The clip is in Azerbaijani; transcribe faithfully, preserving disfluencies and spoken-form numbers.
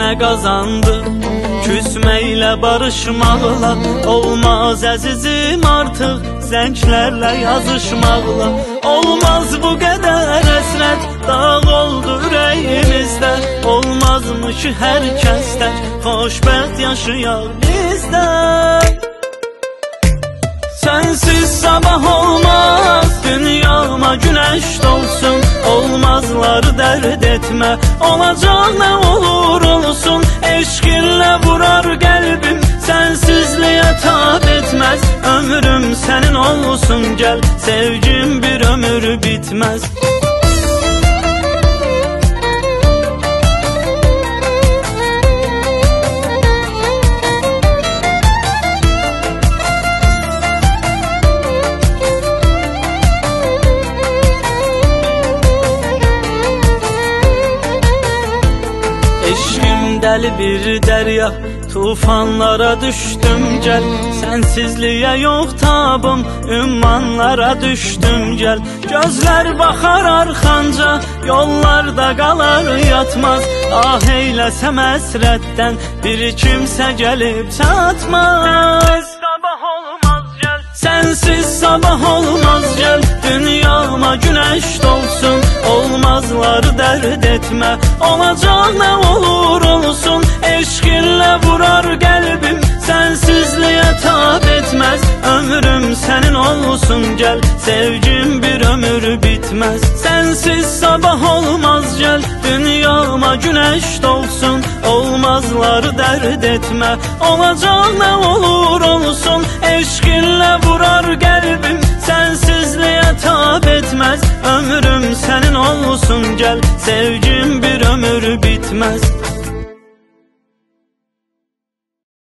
nə qazandı? Küsməklə barışmaqla olmaz əzizim artıq, zənglərlə yazışmaqla olmaz bu qədər həsrət. Dağ oldu ürəyimizdə, olmazmış hər kəsdə xoşbəxt yaşayaq bizdən. Sensiz sabah olmaz, dünyama güneş dolsun, olmazları dert etme, olacak ne olur olsun. Eşkinle vurar kalbim, sensizliğe tab etmez. Ömrüm senin olsun gel, sevgim bir ömür bitmez. Eşkim deli bir derya, tufanlara düştüm gel. Sensizliğe yok tabım, ümmanlara düştüm gel. Gözler bakar arxanca, yollarda kalar yatmaz. Ah eyləsəm əsrətdən, bir kimsə gelip çatmaz. Sabah olmaz gel, sensiz sabah olmaz gel. Dünyama güneş dolsun, olmazları dert etme, olacak ne olur olsun. Eşkinle vurar kalbim, sensizliğe tab etmez. Ömrüm senin olsun gel, sevgim bir ömür bitmez. Sensiz sabah olmaz gel, dünyama güneş dolsun, olmazları dert etme, olacak ne olur olsun. Eşkinle vurar kalbim, sensizliğe tab etmez. Ömrüm senin olsun gel, sevgim bir ömür bitmez.